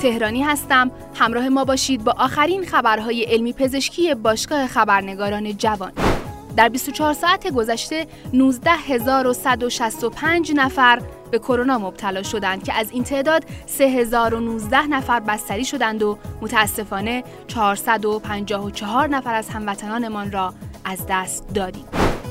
تهرانی هستم. همراه ما باشید با آخرین خبرهای علمی پزشکی باشگاه خبرنگاران جوان. در 24 ساعت گذشته 19165 نفر به کرونا مبتلا شدند که از این تعداد 3019 نفر بستری شدند و متاسفانه 454 نفر از هموطنانمان را از دست دادیم.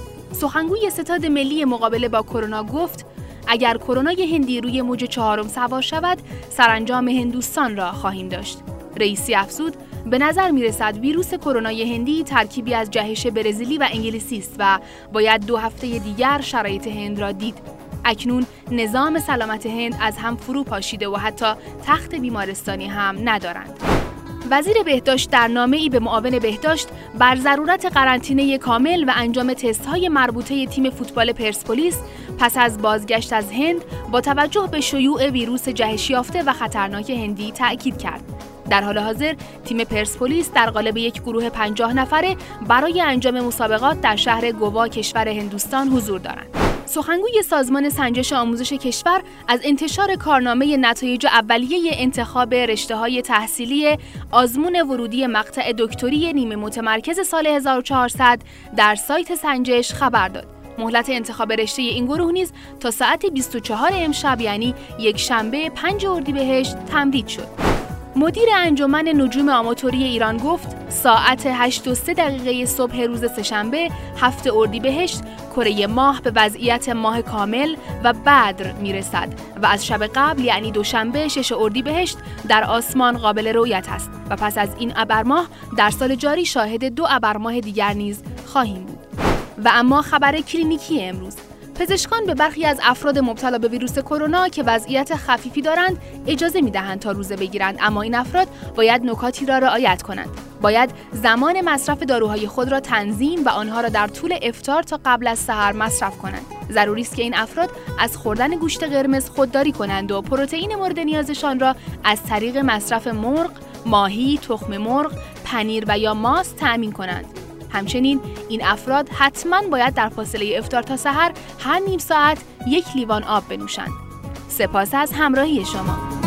سخنگوی ستاد ملی مقابله با کرونا گفت اگر کرونای هندی روی موج 4 سوار شود سرانجام هندوستان را خواهیم داشت. رئیسی افزود به نظر میرسد ویروس کرونای هندی ترکیبی از جهش برزیلی و انگلیسی است و باید 2 هفته دیگر شرایط هند را دید. اکنون نظام سلامت هند از هم فرو پاشیده و حتی تخت بیمارستانی هم ندارند. وزیر بهداشت در نامه‌ای به معاون بهداشت بر ضرورت قرنطینه کامل و انجام تست‌های مربوطه تیم فوتبال پرسپولیس پس از بازگشت از هند با توجه به شیوع ویروس جهش یافته و خطرناک هندی تأکید کرد. در حال حاضر تیم پرسپولیس در قالب یک گروه 50 نفره برای انجام مسابقات در شهر گوا کشور هندوستان حضور دارند. سخنگوی سازمان سنجش آموزش کشور از انتشار کارنامه نتایج اولیه انتخاب رشته‌های تحصیلی آزمون ورودی مقطع دکتری نیمه متمرکز سال 1400 در سایت سنجش خبر داد. مهلت انتخاب رشته این گروه نیز تا ساعت 24 امشب یعنی یک شنبه 5 اردیبهشت تمدید شد. مدیر انجمن نجوم آماتوری ایران گفت ساعت 8:03 صبح روز سه‌شنبه 7 اردیبهشت کره ماه به وضعیت ماه کامل و بدر میرسد و از شب قبل یعنی دوشنبه 6 اردیبهشت در آسمان قابل رؤیت است و پس از این ابرماه در سال جاری شاهد 2 ابرماه دیگر نیز خواهیم بود. و اما خبر کلینیکی امروز، پزشکان به برخی از افراد مبتلا به ویروس کرونا که وضعیت خفیفی دارند اجازه می‌دهند تا روزه بگیرند، اما این افراد باید نکاتی را رعایت کنند. باید زمان مصرف داروهای خود را تنظیم و آنها را در طول افطار تا قبل از سحر مصرف کنند. ضروری است که این افراد از خوردن گوشت قرمز خودداری کنند و پروتئین مورد نیازشان را از طریق مصرف مرغ، ماهی، تخم مرغ، پنیر و یا ماست تأمین کنند. همچنین این افراد حتماً باید در فاصله افطار تا سحر هر نیم ساعت 1 لیوان آب بنوشند. سپاس از همراهی شما.